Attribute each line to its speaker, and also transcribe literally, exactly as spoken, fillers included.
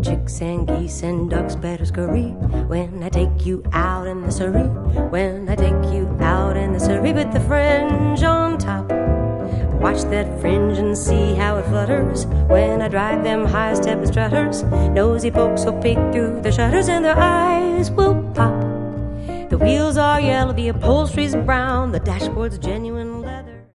Speaker 1: Chicks and geese and ducks better scurry when I take you out in the Surrey. When I take you out in the Surrey with the fringe on top. Watch that fringe and see how it flutters when I drive them high-step strutters. Nosy folks will peek through the shutters and their eyes will pop. The wheels are yellow, the upholstery's brown, the dashboard's genuine